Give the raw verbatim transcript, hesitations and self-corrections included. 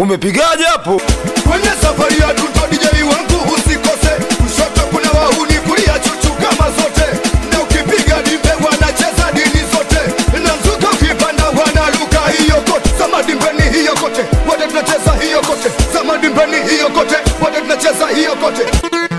Umepigaje hapo? Kwenye safari ya tuto D J wangu usikose. Kushoto kuna wahuni, kulia chuchu kama zote. Na ukipiga dimbe wanacheza dini zote. Na mzuka ukipanda wanaruka hiyo kote. Sama dimbeni hiyo kote, wote tunacheza hiyo kote. Sama dimbeni hiyo kote, wote tunacheza hiyo kote.